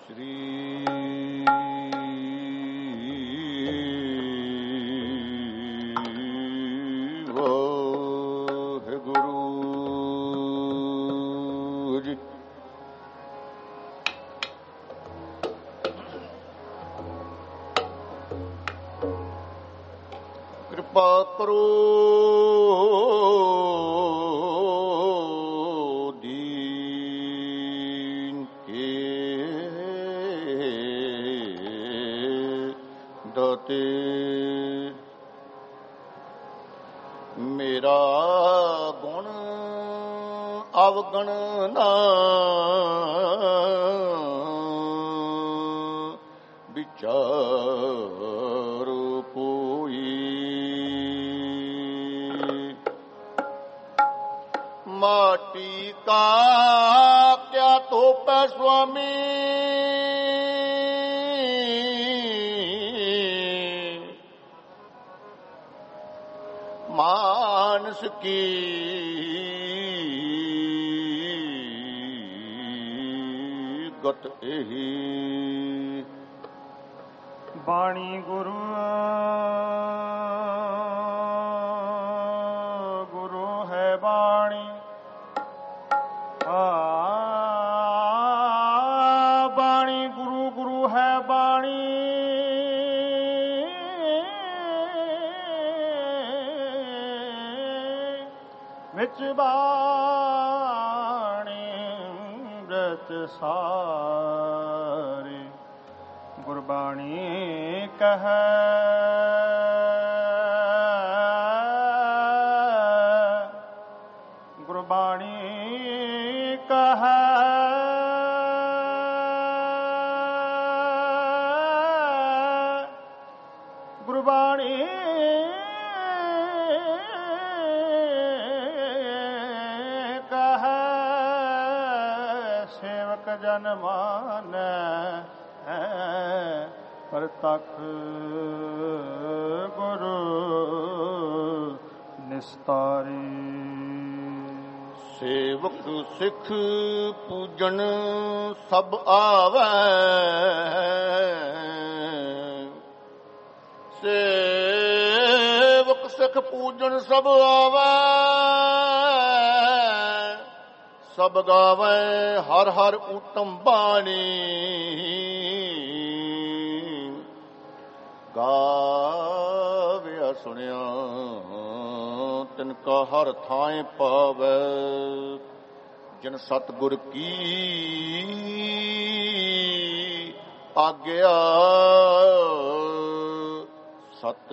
ਕਿਰਪਾ ਕਰੋ ਦੀਨ ਕੇ ਦਾਤੇ, ਮੇਰਾ ਗੁਣ ਅਵਗਣ ਨਾ ਵਿਚਾਰ ਕੋਈ, माटी का क्या तोपै स्वामी, मानस की गत एही। बाणी गुरु गुरु है बाणी, बाणी गुरु गुरु है बाणी, विच बाणी व्रत सारे, गुरबाणी कह गुरबाणी कह गुरबाणी कह, सेवक जन मानै परतख गुरु निस्तारी। सेवक सिख पूजन सब आवै, सेवक सिख पूजन सब आवै, सब गावै हर हर उत्तम बाणी, गाव्या सुनिया तिनका हर थाएं पावै, जिन सतगुर की आज्ञा सत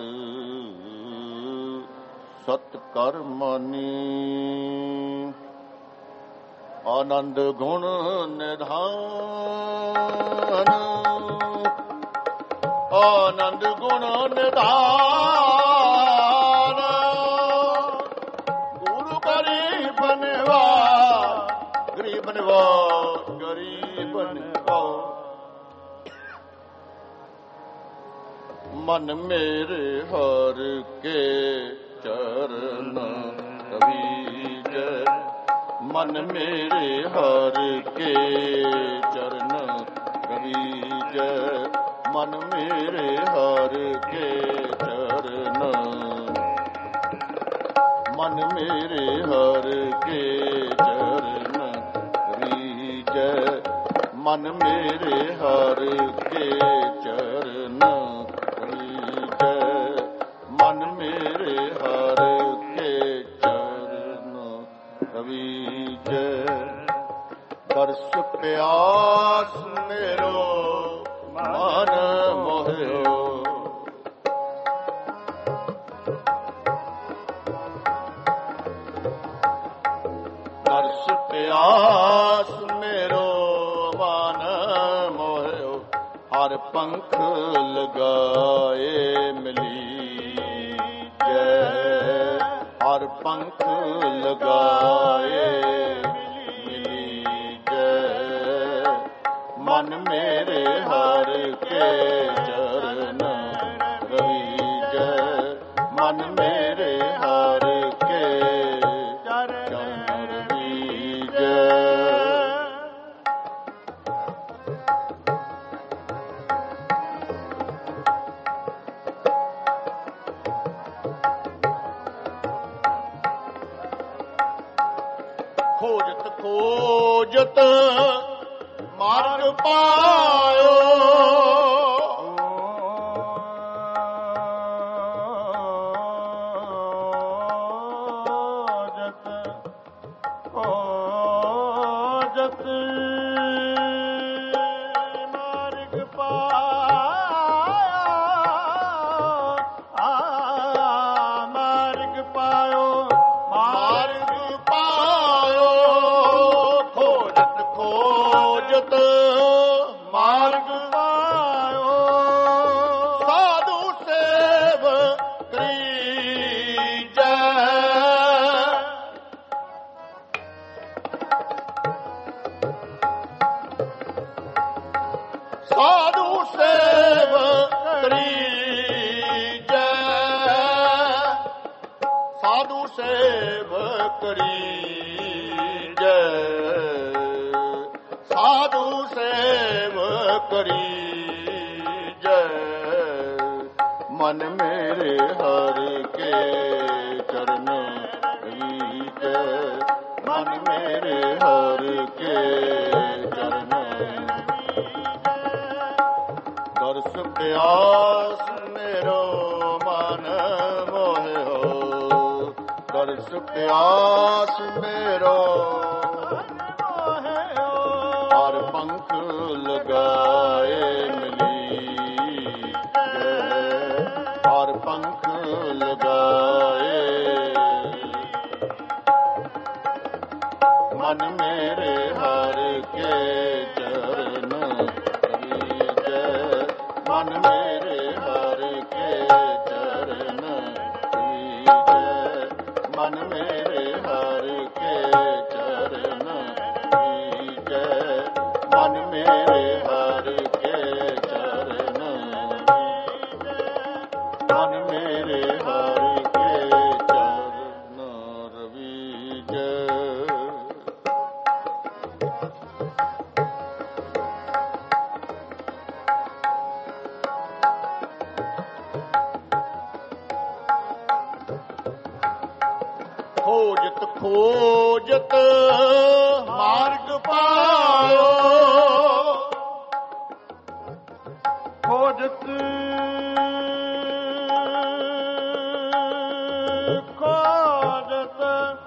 सत कर मानी। आनंद गुण निधान, आनंद गुण निधान, गुरु गरीब बनवा गरीब बनवा गरीब बनवा। मन मेरे हर के चरण कबीर, मन मेरे हर के चरण कबीर, मन मेरे हर के चरण, मन मेरे हर के चरण कबीर, मन मेरे हर के चरण कबीर, मन मेरे हर के चरण कबीर। दर्श प्यास मेरो मन मोहियो, दर्श प्यास मेरो मन मोहियो, हर पंख लगाए मिली जय, हर पंख लगाए मिली जय, मन मेरे हर के चरण कबीर, मन मेरे हर के चरण कबीर। ਖੋਜਤ ਮਾਰਗ ਪਾਇਓ। ਸਾਧੂ ਸੇਵ ਕਰੀਜੈ, ਸਾਧੂ ਸੇਵ ਕਰੀਜੈ, ਸਾਧੂ ਸੇਵ ਕਰੀਜੈ। ਮਨ ਮੇਰੇ ਹਰ ਕੇ ਚਰਨ ਰੀਜੈ, ਮਨ ਮੇਰੇ ਹਰ ਕੇ ਚਰਨ ਦਰਸ ਪਿਆਸ ਮੇਰੋ ਮਨ ਮੋਹਿਓ, ਦਰਸ ਪਿਆਸ ਮੇਰੋ ਹਰ ਪੰਖ ਲਗਾਏ ਮਿਲੀ ਗਏ, ਹਰ ਪੰਖ ਲਗਾਏ। ਮਨ ਮੇਰੇ ਹਰ ਕੇ ਚਰਨ ਮਨ ਮੇਰੇ ਹਰ ਕੇ ਚਰਨ ਰੀਜੈ, ਮਨ ਮੇਰੇ ਹਰ ਕੇ ਚਰਨ ਰੀਜੈ, ਮਨ ਮੇਰੇ ਹਰ ਕੇ ਚਰਨ ਰੀਜੈ, ਮਨ ਮੇਰੇ ਹਰ ਕੇ ਚਰਨ ਰਵੀਜੈ। ਖੋਜਤ ਖੋਜਤ ਮਾਰਗ ਪਾਇਓ, ਖੋਜਤ ਖੋਜਤ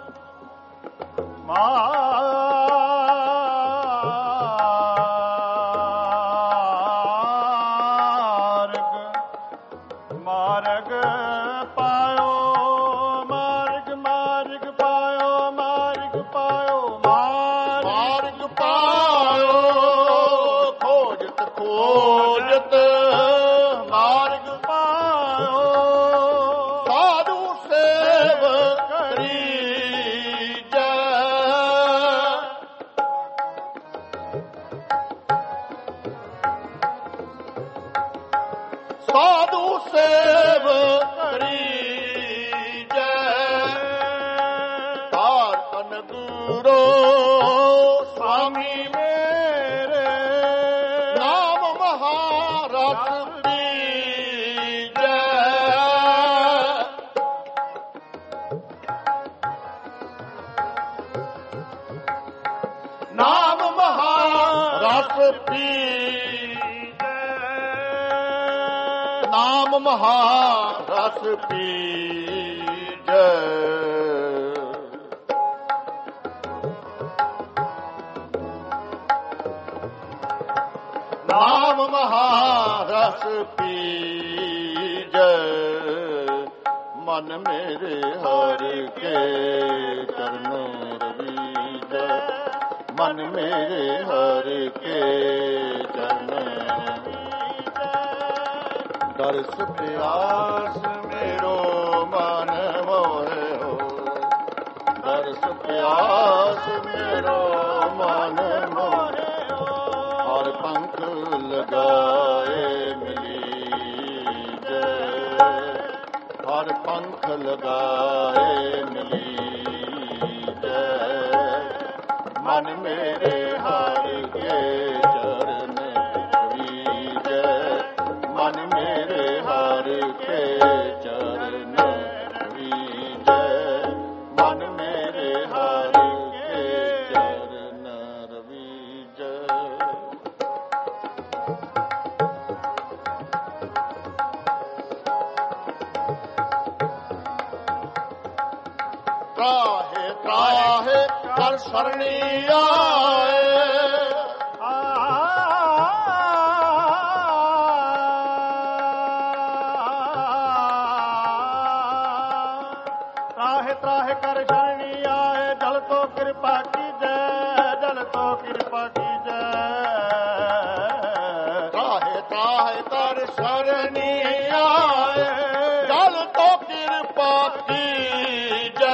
ਮਾਰਗ ਪਾਇਓ, ਮਾਰਗ ਮਾਰਗ ਪਾਇਓ, ਮਾਰਗ ਪਾਇਓ, ਮਾਰਗ ਪਾਇਓ। ਖੋਜਤ ਖੋਜਤ ਮਾਰਗ ਪਾਇਓ, ਸਾਧੂ ਸੇਵ ਕਰੀਜੈ, ਸਾਧੂ ਸੇਵ ਕਰੀਜੈ। ਤਾਰ ਅਨਗੁਰੋ स्वामी मेरे ਨਾਮ ਮਹਾਰਸ ਪੀਜੈ, ਨਾਮ ਮਹਾਰਸ ਪੀਜੈ, ਨਾਮ ਮਹਾਰਸ ਪੀਜੈ। ਨਾਮ ਮਹਾਰਸ ਪੀਜੈ, ਮਨ ਮੇਰੇ ਹਰ ਕੇ ਚਰਨ ਰਵੀਜੈ, ਮਨ ਮੇਰੇ ਹਰ ਕੇ ਚਰਨ ਦਰਸ ਪਿਆਸ ਮੇਰੋ ਮਨ ਮੋਹਿਓ, ਦਰਸ ਪਿਆਸ ਮੇਰੋ ਮਨ ਮੋਹਿਓ, ਹਰ ਪੰਖ ਲਗਾਏ ਮਿਲੀ ਜੈ, ਹਰ ਪੰਖ ਲਗਾਏ ਮਿਲੀ ਜੈ। ਮਨ ਮੇਰੇ ਹਰ ਕੇ ਚਰਨ ਰੀਜੈ, ਮਨ ਮੇਰੇ ਹਰ ਕੇ ਚਰਨ ਰੀਜੈ, ਮਨ ਮੇਰੇ ਹਰ ਕੇ ਚਰਨ ਸਰਣੀ ਆਏ। ਤਰਾਹੇ ਤਰਾਹੇ ਕਰ ਸ਼ਰਣੀ ਆਏ, ਜਲ ਤੋਂ ਕਿਰਪਾ ਕੀਜੈ, ਜਲ ਤੋਂ ਕਿਰਪਾ ਕੀਜੈ। ਤਰਾਹੇ ਤਰਾਹੇ ਕਰ ਸਰਣੀ ਆਏ, ਜਲ ਤੋਂ ਕਿਰਪਾ ਕੀਜੈ।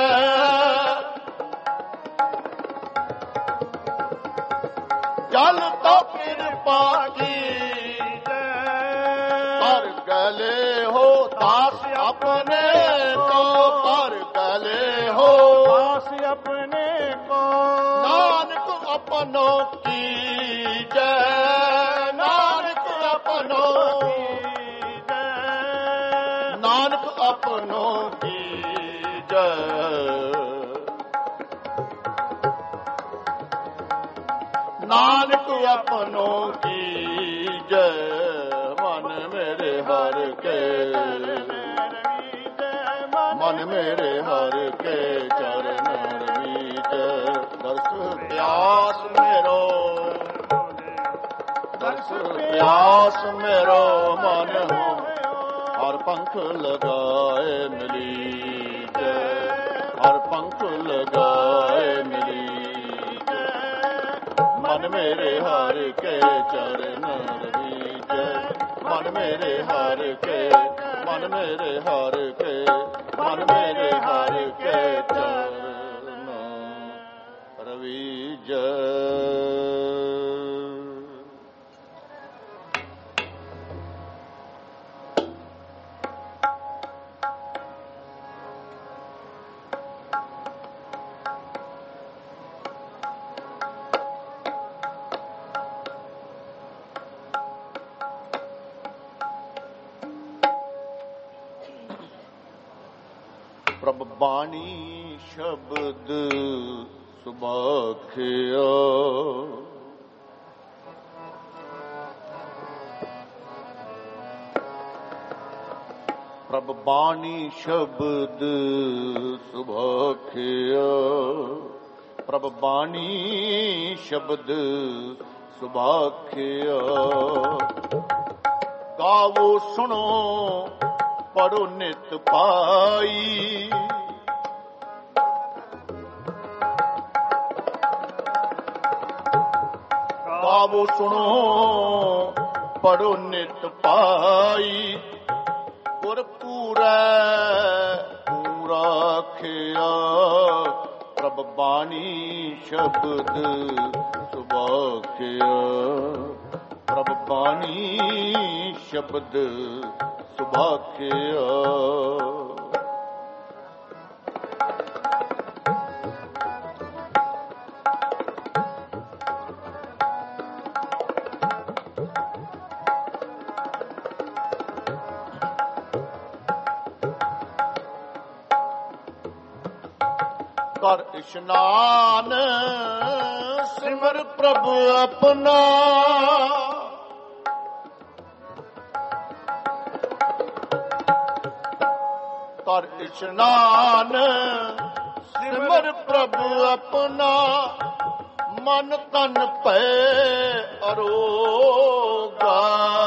ਜਲ ਤੋਂ ਕਿਰਪਾ ਕੀਜੈ। ਕਰ ਗਲੇ ਹੋ ਦਾਸ ਆਪਣੇ ਕੋ, ਕਰ ਗਲੇ ਹੋ ਦਾਸ ਆਪਣੇ ਕੋ। ਨਾਨਕ ਆਪਨੋ ਕੀਜੈ, ਨਾਨਕ ਆਪਨੋ ਕੀਜੈ। ਨਾਨਕ ਆਪਨੋ ਕੀਜੈ। ਨਾਨਕ ਆਪਨੋ ਕੀਜੈ। ਮਨ ਮੇਰੇ ਹਰ ਕੇ, ਮਨ ਮੇਰੇ ਹਰ ਕੇ ਚਰਨ ਰਵੀਜੈ। ਦਰਸ ਪਿਆਸ ਮੇਰੋ, ਦਰਸ ਪਿਆਸ ਮੇਰੋ ਮਨ ਹੋ, ਹਰ ਪੰਖ ਲਗਾਏ ਮਿਲੀਜੈ, ਹਰ ਪੰਖ ਲਗਾਏ ਮਿਲੀਜੈ। ਮਨ ਮੇਰੇ ਹਰ ਕੇ ਚਰਨ ਰਵੀਜੈ। ਮਨ ਮੇਰੇ ਹਰ ਕੇ, ਮਨ ਮੇਰੇ ਹਰ ਕੇ, ਮਨ ਮੇਰੇ ਹਰ ਕੇ ਚਰਨ ਰਵੀਜੈ। ਪ੍ਰਭ ਬਾਣੀ ਸ਼ਬਦ ਸੁਭਾਖਿਆ। ਪ੍ਰਭ ਬਾਣੀ ਸ਼ਬਦ ਸੁਭਾਖਿਆ। ਪ੍ਰਭ ਬਾਣੀ ਸ਼ਬਦ ਸੁਭਾਖਿਆ। ਗਾਵੋ ਸੁਣੋ ਪੜੋ ਨਿਤ ਪਾਈ। ਗਾਵੋ ਸੁਣੋ ਪੜੋ ਨਿਤ ਪਾਈ। ਗੁਰ ਪੂਰੈ ਪੂਰਾ ਖਿਆ। ਪ੍ਰਭ ਬਾਣੀ ਸ਼ਬਦ ਸੁਭਾਖਿਆ। ਪ੍ਰਭ ਬਾਣੀ ਸ਼ਬਦ ਸੁਭਾਖਿਆ। ਕਰ ਇਸ਼ਨਾਨ ਸਿਮਰ ਪ੍ਰਭ ਆਪਣਾ। ਕਰ ਇਸ਼ਨਾਨ ਸਿਮਰ ਪ੍ਰਭ ਆਪਣਾ। ਮਨ ਤਨ ਭੈ ਅਰੋਗਾ।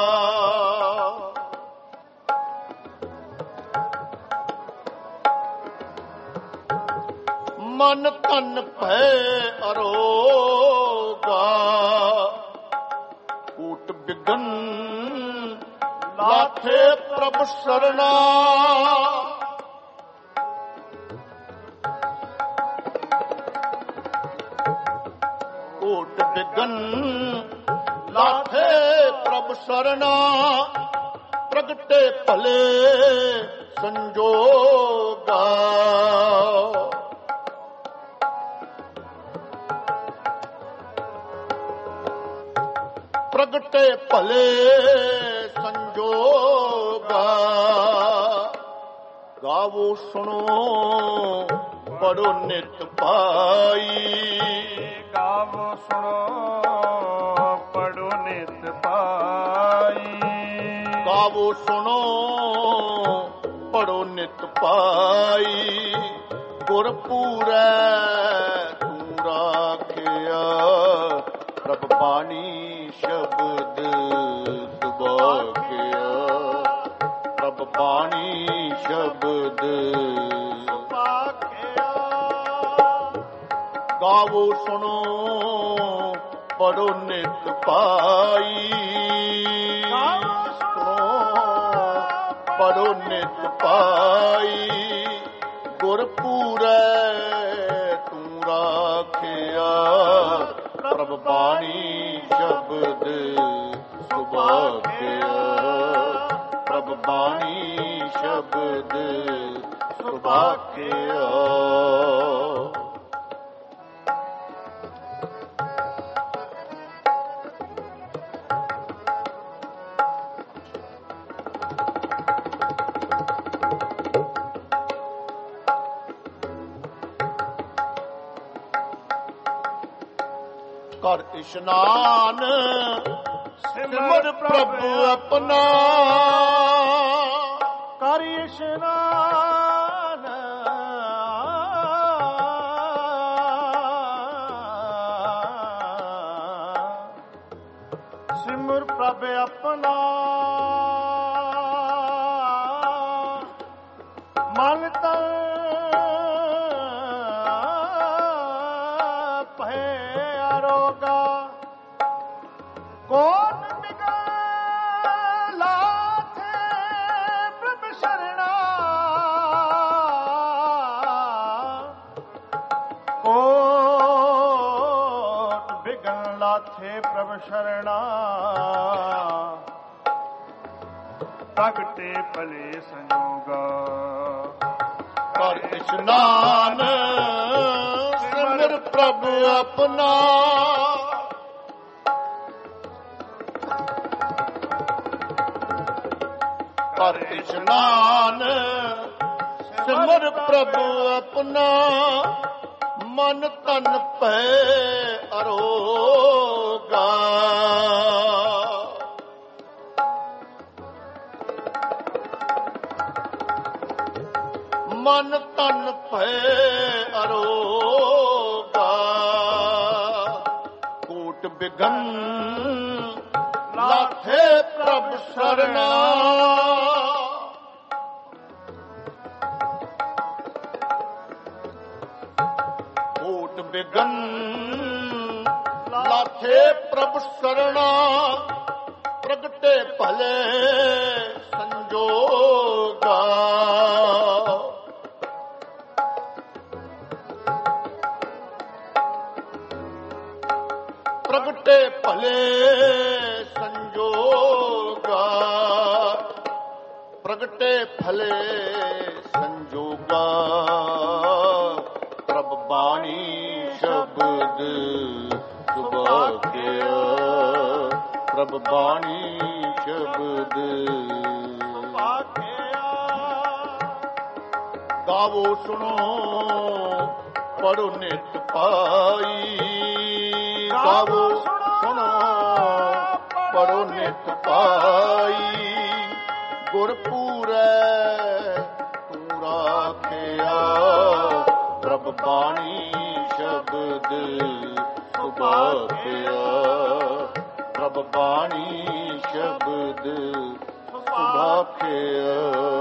ਮਨ ਤਨ ਭੈ ਅਰੋਗਾ। ਕੂਟ ਬਿਗਨ ਲਾਥੇ ਪ੍ਰਭ ਸਰਣਾ। ਕੂਟ ਬਿਗਨ ਲਾਥੇ ਪ੍ਰਭ ਸਰਣਾ। ਪ੍ਰਗਟੇ ਭਲੇ ਸੰਜੋਗਾ। ਪ੍ਰਗਟੇ ਭਲੇ ਸੰਜੋਗਾ। ਗਾਵੋ ਸੁਣੋ ਪੜੋ ਨਿਤ ਪਾਈ। ਗਾਵੋ ਸੁਣੋ ਪੜੋ ਨਿਤ ਪਾਈ। ਗਾਵੋ ਸੁਣੋ ਪੜੋ ਨਿਤ ਪਾਈ। ਗੁਰ ਪੂਰੈ ਪੂਰਾ ਪ੍ਰਭ ਬਾਣੀ ਸ਼ਬਦ ਸੁਭਾਗਿਆ, ਪ੍ਰਭ ਬਾਣੀ ਸ਼ਬਦ ਸੁਭਾਗਿਆ। ਗਾਵੋ ਸੁਣੋ ਪੜੋ ਨਿਤ ਪਾਈ, ਪੜੋ ਨਿਤ ਪਾਈ। ਗੁਰ ਪੂਰੈ ਤੂੰ ਰਾਖਿਆ, ਪ੍ਰਭ ਬਾਣੀ ਸ਼ਬਦ ਸੁਭਾਗਿਆ, ਪ੍ਰਭ ਬਾਣੀ ਸ਼ਬਦ ਸੁਭਾਗਿਆ। ਕਰ ਇਸ਼ਨਾਨ ਸਿਮਰ ਪ੍ਰਭ ਆਪਣਾ, ਕਰ ਇਸ਼ਨਾਨ ਸਿਮਰ ਪ੍ਰਭ ਆਪਣਾ। ਮਨ ਤਨ ਕੋਟ ਬਿਗਲਾ ਥੇ ਪ੍ਰਭ ਸ਼ਰਣਾ, ਕੋਟ ਬਿਗਲਾ ਥੇ ਪ੍ਰਭ ਸ਼ਰਣਾ। ਪ੍ਰਗਟੇ ਭਲੇ ਸੰਜੋਗਾ, ਕਰ ਇਸ਼ਨਾਨ ਸਿਮਰ ਪ੍ਰਭ ਆਪਣਾ। ਕਰ ਇਸ਼ਨਾਨ ਸਿਮਰ ਪ੍ਰਭ ਆਪਣਾ। ਮਨ ਤਨ ਭੈ ਅਰੋਗਾ, ਮਨ ਤਨ ਭੈ ਅਰੋਗਾ। ਕੋਟ ਬਿਗਨ ਲਾਥੇ ਪ੍ਰਭ ਸਰਨਾ, ਕੋਟ ਬਿਗਨ ਲਾਥੇ ਪ੍ਰਭ ਸਰਣਾ। ਪ੍ਰਗਟੇ ਭਲੇ ਸੰਜੋਗਾ, ਪ੍ਰਗਟੇ ਭਲੇ ਸੰਜੋਗਾ। ਪ੍ਰਗਟੇ ਭਲੇ ਸੰਜੋਗਾ। ਪ੍ਰਭ ਬਾਣੀ ਸ਼ਬਦ ਸੁਭਾਗਿਆ, ਪ੍ਰਭ ਬਾਣੀ ਸ਼ਬਦ ਸੁਭਾਗਿਆ। ਗਾਵੋ ਸੁਣੋ ਪੜੋ ਨਿਤ ਪਾਈ, ਗਾਵੋ ਸੁਣੋ ਪੜੋ ਨਿਤ ਪਾਈ। ਗੁਰ ਪੂਰੈ ਤੂੰ ਰਾਖਿਆ, ਪ੍ਰਭ ਬਾਣੀ ਸ਼ਬਦ ਸੁਭਾਗਿਆ, ਪ੍ਰਭ ਬਾਣੀ ਸ਼ਬਦ ਸੁਭਾਗਿਆ।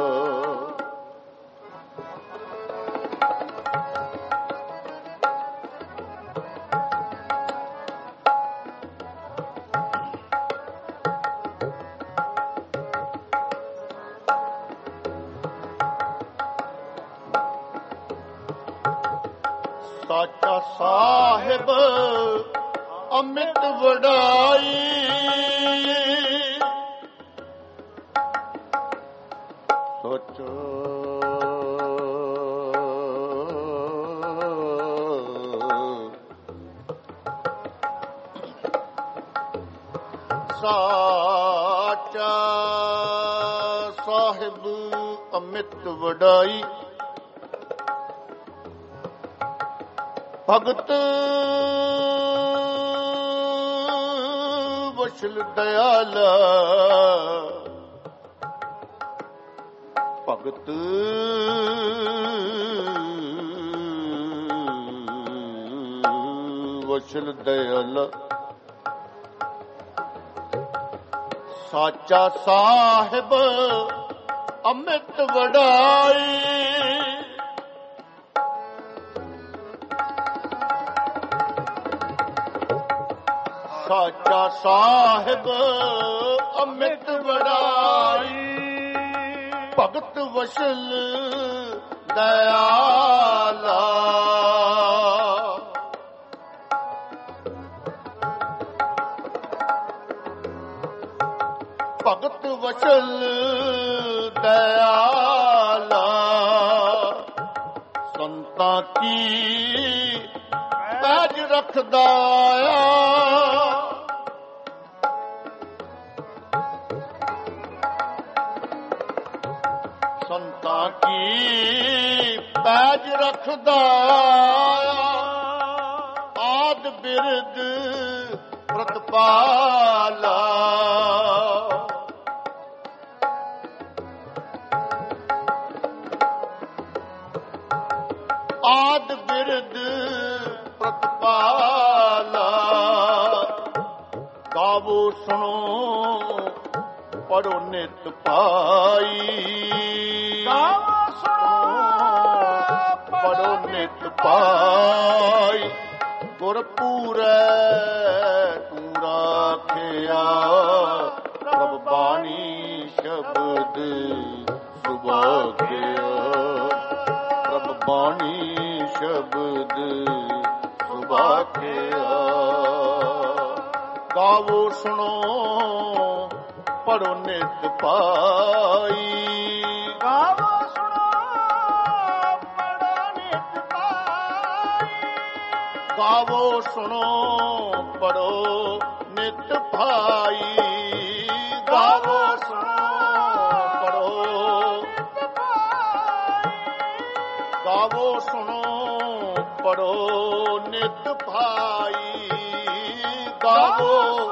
ਸਾਚਾ ਸਾਹਿਬ ਅੰਮ੍ਰਿਤ ਵਡਾਈ, ਸੋਚੋ ਸਾਚਾ ਸਾਹਿਬ ਅੰਮ੍ਰਿਤ ਵਡਾਈ। ਭਗਤ ਵਸ਼ਲ ਦਇਆਲਾ, ਭਗਤ ਵਸ਼ਲ ਦਇਆਲਾ। ਸਾਚਾ ਸਾਹਿਬ ਅੰਮ੍ਰਿਤ ਵਡਾਈ, ਸਾਚਾ ਸਾਹਿਬ ਅੰਮ੍ਰਿਤ ਵਡਾਈ, ਭਗਤ ਵਸ਼ਲ ਦਇਆਲਾ, ਭਗਤ ਵਸ਼ਲ ਦਇਆਲਾ, ਸੰਤਾਂ ਕੀ ਪੈਜ ਰੱਖਦਾ ਆ, ਸੰਤਾਂ ਕੀ ਪੈਜ ਰੱਖਦਾ ਆਦ ਬਿਰਦ ਪ੍ਰਤਪਾਲਾ, ਆਦ ਬਿਰਦ ਪ੍ਰਤਪਾਲਾ, ਗਾਵੋ ਸੁਣੋ ਪੜੋ ਨਿਤ ਪਾਈ, ਗਾਵੋ ਸੁਣੋ ਪੜੋ ਨਿਤ ਪਾਈ, ਗੁਰ ਪੂਰੈ ਤੂੰ ਰਾਖਿਆ, ਪ੍ਰਭ ਬਾਣੀ ਸ਼ਬਦ ਸੁਭਾਗਿਆ, ਪ੍ਰਭ ਬਾਣੀ ਸ਼ਬਦ ਸੁਭਾਗਿਆ, ਗਾਵੋ ਸੁਣੋ ਪੜੋ ਨਿਤ ਪਾਈ, ਗਾਵੋ ਸੁਣੋ ਪੜੋ ਨਿਤ ਪਾਈ, ਗਾਵੋ ਸੁਣੋ ਪੜੋ ਨਿਤ ਪਾਈ, ਗਾਵੋ ਸੁਣੋ ਪੜੋ, ਗਾਵੋ ਸੁਣੋ ਪੜੋ ਨਿਤ ਪਾਈ, ਗਾਵੋ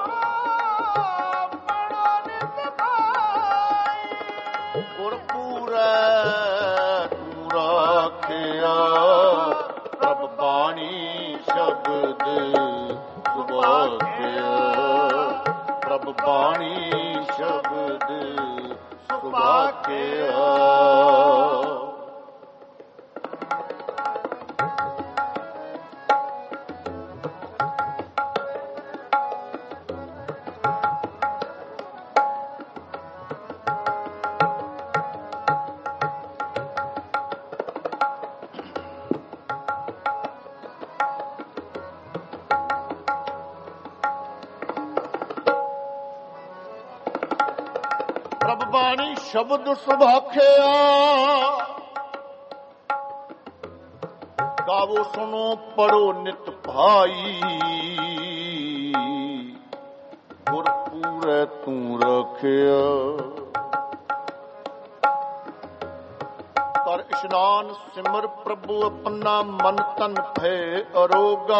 ਗੁਰ ਪੂਰੈ ਤੂੰ ਰਾਖਿਆ, ਪ੍ਰਭ ਬਾਣੀ ਸ਼ਬਦ ਸੁਭਾਗਿਆ, ਪ੍ਰਭ ਬਾਣੀ ਸ਼ਬਦ ਸੁਭਾਗਿਆ। ਪ੍ਰਭ ਬਾਣੀ ਸ਼ਬਦ ਸੁਭਾਖਿਆ, ਗਾਵੋ ਸੁਣੋ ਪੜੋ ਨਿਤ ਭਾਈ, ਗੁਰ ਪੂਰੈ ਤੂੰ ਰੱਖਿਆ, ਕਰ ਇਸ਼ਨਾਨ ਸਿਮਰ ਪ੍ਰਭੂ ਆਪਣਾ, ਮਨ ਤਨ ਭੈ ਅਰੋਗਾ,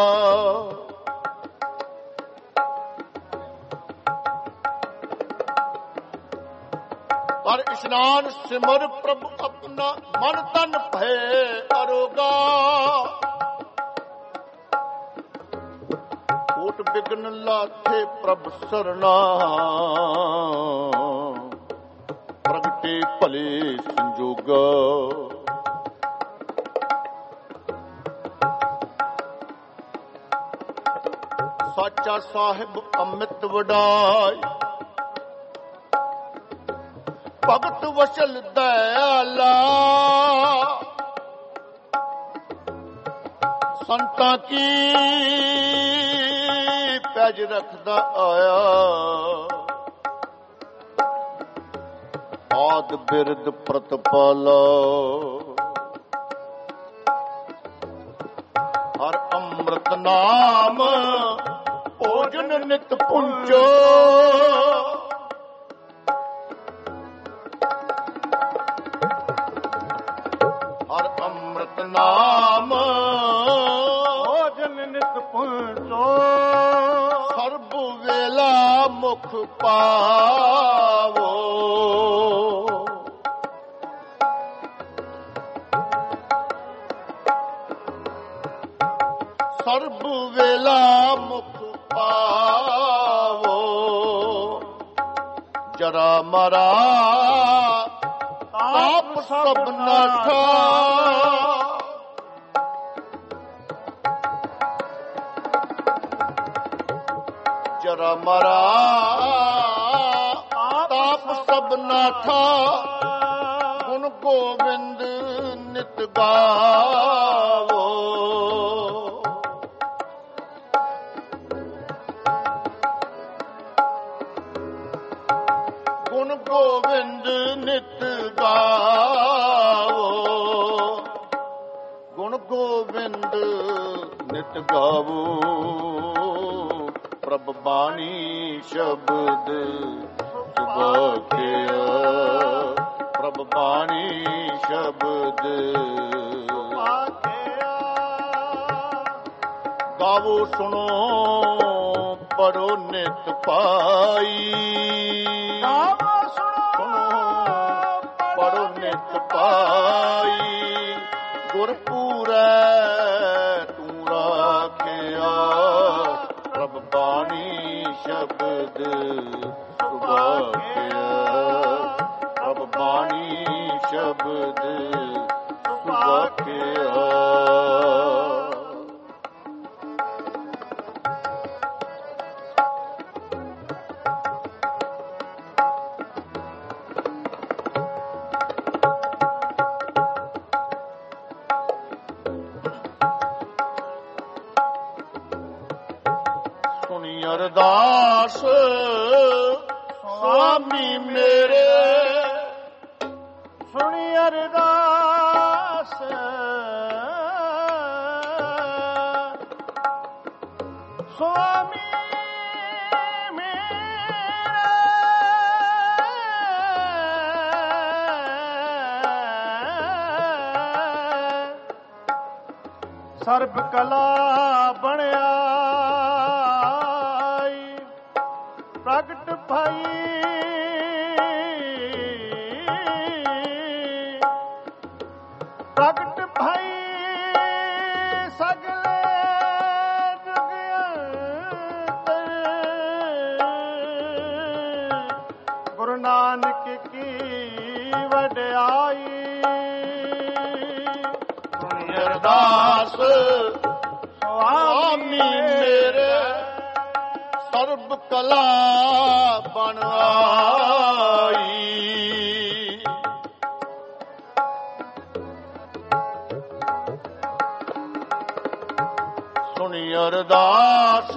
ਪਰ ਇਸ਼ਨਾਨ ਸਿਮਰ ਪ੍ਰਭ ਆਪਣਾ, ਮਨ ਤਨ ਭੈ ਅਰੋਗਾ, ਕੋਟ ਬਿਗਨ ਲਾਥੇ ਪ੍ਰਭ ਸਰਨਾ, ਪ੍ਰਗਟੇ ਭਲੇ ਸੰਜੋਗਾ, ਸਾਚਾ ਸਾਹਿਬ ਅੰਮ੍ਰਿਤ ਵਡਾਈ, ਭਗਤ ਵਸ਼ਲ ਦਇਆਲਾ, ਸੰਤਾਂ ਕੀ ਪੈਜ ਰੱਖਦਾ ਆਇਆ, ਆਦ ਬਿਰਦ ਪ੍ਰਤਪਾਲਾ, ਹਰ ਅੰਮ੍ਰਿਤ ਨਾਮ ਭੋਜਨ ਨਿਤ ਪੁੰਚੋ, ਹਰ ਅੰਮ੍ਰਿਤ ਨਾਮ ਭੋਜਨ ਨਿਤ ਪੁੰਚੋ, ਸਰਬ ਵੇਲਾ ਮੁਖ ਪਾਵੋ, ਸਰਬ ਵੇਲਾ ਮੁਖ ਪਾਵੋ, ਜਰਾ ਮਰਾ ਤਾਪ ਸਭ ਨਾਠਾ। ਜਰਾ ਮਰਾ ਤਾਪ ਸਭ ਨਾਠਾ। ਗੁਣ ਗੋਬਿੰਦ ਨਿਤ ਗਾਵੋ। ਗੁਣ ਗੋਬਿੰਦ ਨਿਤ ਗਾਵੋ। ਗੁਣ ਗੋਬਿੰਦ ਨਿਤ ਗਾਵੋ। ਪ੍ਰਭ ਬਾਣੀ ਸ਼ਬਦ ਸੁਭਾਖਿਆ। ਪ੍ਰਭ ਬਾਣੀ ਸ਼ਬਦ ਸੁਭਾਖਿਆ। ਗਾਵੋ ਸੁਣੋ ਪੜੋ ਨਿਤ ਪਾਈ। ਗਾਵੋ ਸੁਣੋ ਪੜੋ ਨਿਤ ਪਾਈ। ਗੁਰ ਪੂਰੈ ਤੂੰ ਰਾਖਿਆ। ਪ੍ਰਭ ਬਾਣੀ ਸ਼ਬਦ ਸੁਭਾਖਿਆ। ਪ੍ਰਭ ਬਾਣੀ ਸ਼ਬਦ ਸੁਭਾਖਿਆ। ਸੁਣੀ ਅਰਦਾਸ ਸੁਆਮੀ ਮੇਰੇ। ਸੁਣੀ ਅਰਦਾਸ ਸੁਆਮੀ ਸਰਬ ਕਲਾ ਬਣਾਈ। ਪ੍ਰਗਟ ਭਈ ਪ੍ਰਗਟ ਭਈ ਸਗਲੇ ਜੁਗ ਅੰਤਰ। ਗੁਰੂ ਨਾਨਕ ਕੀ ਵਡਿਆਈ। ਸੁਣੀ ਅਰਦਾਸ ਸੁਆਮੀ ਮੇਰੇ। ਸਰਬ ਕਲਾ ਬਣ ਆਈ। ਸੁਣੀ ਅਰਦਾਸ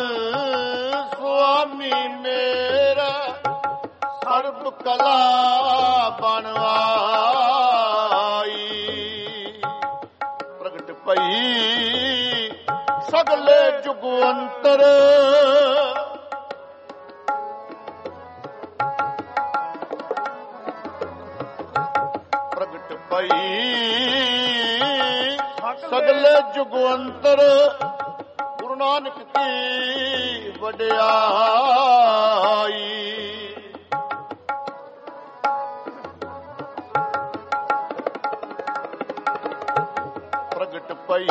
ਸੁਆਮੀ ਮੇਰਾ। ਸਰਬ ਕਲਾ ਬਣ ਆਈ। ਪ੍ਰਗਟ ਭਈ ਸਗਲੇ ਜੁਗ ਅੰਤਰ। ਪ੍ਰਗਟ ਭਈ ਸਗਲੇ ਜੁਗ ਅੰਤਰ। ਗੁਰੂ ਨਾਨਕ ਕੀ ਵਡਿਆਈ। ਪ੍ਰਗਟ ਭਈ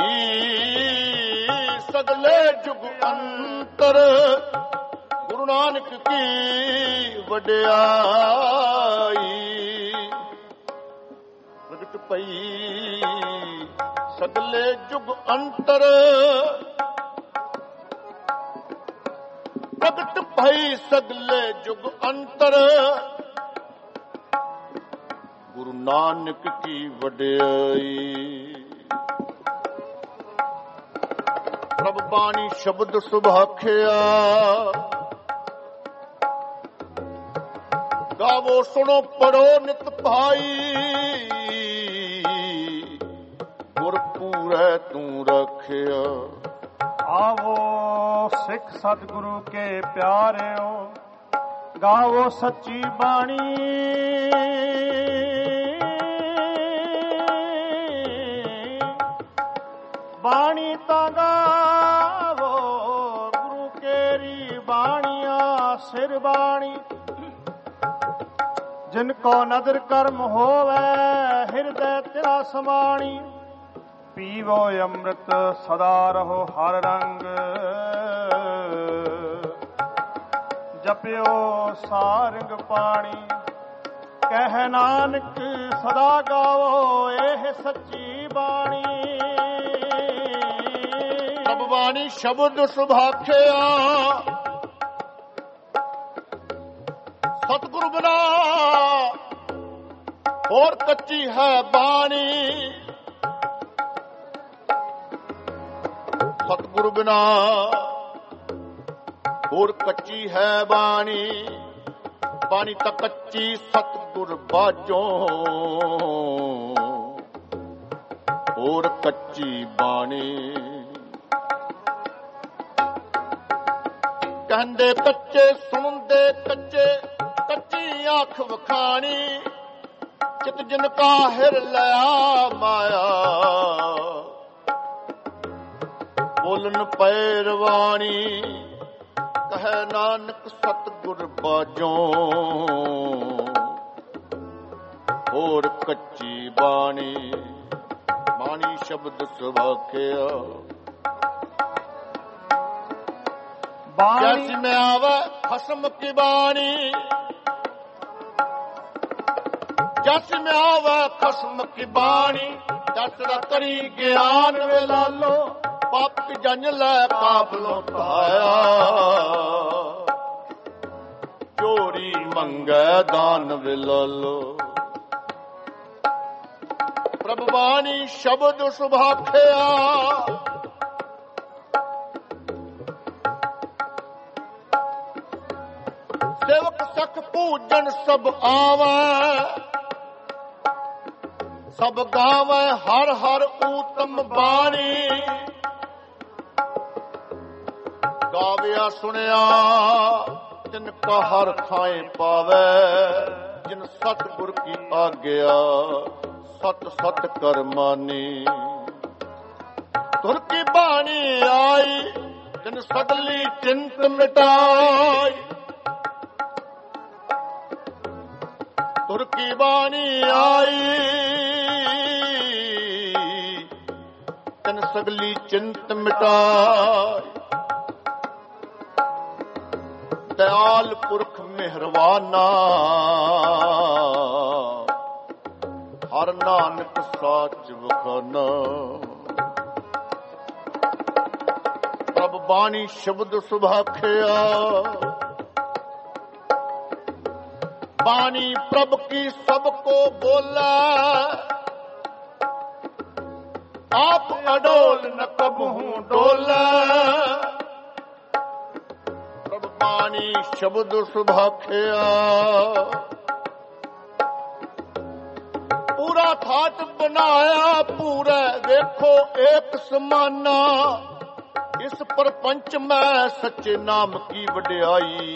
ਸਗਲੇ ਜੁਗ ਅੰਤਰ। ਗੁਰੂ ਨਾਨਕ ਕੀ ਵਡਿਆਈ। ਪ੍ਰਗਟ ਭਈ ਸਗਲੇ ਜੁਗ ਅੰਤਰ। ਪ੍ਰਗਟ ਭਈ ਸਗਲੇ ਜੁਗ ਅੰਤਰ। ਗੁਰੂ ਨਾਨਕ ਕੀ ਵਡਿਆਈ। ਪ੍ਰਭ ਬਾਣੀ ਸ਼ਬਦ ਸੁਭਾਖਿਆ। ਗਾਵੋ ਸੁਣੋ ਪੜੋ ਨਿਤ ਭਾਈ। ਗੁਰ ਪੂਰੈ ਤੂੰ ਰੱਖਿਆ। ਆਵੋ ਸਿੱਖ ਸਤਿਗੁਰੂ ਕੇ ਪਿਆਰਿਓ। ਗਾਵੋ ਸੱਚੀ ਬਾਣੀ। ਬਾਣੀ ਤਾਂ ਗਾਵੋ ਗੁਰੂ ਕੇਰੀ ਬਾਣੀਆਂ ਸਿਰ ਬਾਣੀ। ਜਿਨ ਕੋ ਨਦਰ ਕਰਮ ਹੋਵੇ ਹਿਰਦੈ ਤੇਰਾ ਸਮਾਣੀ। ਪੀਵੋ ਅੰਮ੍ਰਿਤ ਸਦਾ ਰਹੋ ਹਰ ਰੰਗ। ਜਪਿਓ ਸਾਰੰਗ ਪਾਣੀ। ਕਹਿ ਨਾਨਕ ਸਦਾ ਗਾਵੋ ਇਹ ਸੱਚੀ ਬਾਣੀ। ਸਭ ਬਾਣੀ ਸ਼ਬਦ ਸੁਭਾਖਿਆ ਸਤਿਗੁਰੂ ਬਿਨਾ ਹੋਰ ਕੱਚੀ ਹੈ ਬਾਣੀ। ਸਤਿਗੁਰੂ ਬਿਨਾ ਹੋਰ ਕੱਚੀ ਹੈ ਬਾਣੀ। ਬਾਣੀ ਤਾਂ ਕੱਚੀ ਸਤਿਗੁਰ ਬਾਝੋਂ ਹੋਰ ਕੱਚੀ ਬਾਣੀ। ਕਹਿੰਦੇ ਕੱਚੇ ਸੁਣਦੇ ਕੱਚੇ ਕੱਚੀ ਅੱਖ ਵਖਾਣੀ। ਚਿਤ ਜਿਨ ਕਾ ਹਿਰ ਲਿਆ ਮਾਇਆ ਬੋਲਨ ਪੈਰਵਾਣੀ। ਕਹੈ ਨਾਨਕ ਸਤਿਗੁਰ ਬਾਝੋਂ ਹੋਰ ਕੱਚੀ ਬਾਣੀ। ਬਾਣੀ ਸ਼ਬਦ ਸੁਭਾਖਿਆ ਜੈਸੀ ਮੈਂ ਆਵੈ ਖਸਮ ਕੀ ਬਾਣੀ। ਜਸ ਮੈਂ ਆਵੈ ਖਸਮ ਕੀ ਬਾਣੀ। ਜਸ ਦਾ ਕਰੀ ਗਿਆਨ ਵੇ ਲਾਲੋ ਪਾਪ ਜਨ ਲੈ ਕਾਬਲੋਂ ਧਾਇਆ। ਚੋਰੀ ਮੰਗੈ ਦਾਨ ਵੇ ਲਾਲੋ। ਪ੍ਰਭ ਬਾਣੀ ਸ਼ਬਦ ਸੁਭਾਖਿਆ ਸੇਵਕ ਸਖ ਪੂਜਨ ਸਭ ਆਵੈ। ਸਭ ਗਾਵੈ ਹਰ ਹਰ ਊਤਮ ਬਾਣੀ। ਗਾਵਿਆ ਸੁਣਿਆ ਤਿਨ ਕਾ ਹਰ ਥਾਏ ਪਾਵੈ। ਜਿਨ ਸਤਿਗੁਰ ਕੀ ਆਗਿਆ ਸਤ ਸਤ ਕਰ ਮਾਨੀ। ਤੁਰ ਕੀ ਬਾਣੀ ਆਈ ਤਿਨ ਸਗਲੀ ਚਿੰਤ ਮਿਟਾਈ। ਤੁਰ ਕੀ ਬਾਣੀ ਆਈ ਤਿਨ ਸਗਲੀ ਚਿੰਤ ਮਿਟਾਈ। ਦਇਆਲ ਪੁਰਖ ਮਿਹਰਵਾਨਾ ਹਰ ਨਾਨਕ ਸਾਚ ਵਖਾਨਾ। ਪ੍ਰਭ ਬਾਣੀ ਸ਼ਬਦ ਸੁਭਾਖਿਆ बाणी प्रभ की सबको बोला। आप अडोल न कबहू डोला। प्रभ बाणी शब्द सुभाखिया पूरा थाट बनाया पूरा देखो एक समाना। इस प्रपंच में सच्चे नाम की वड्याई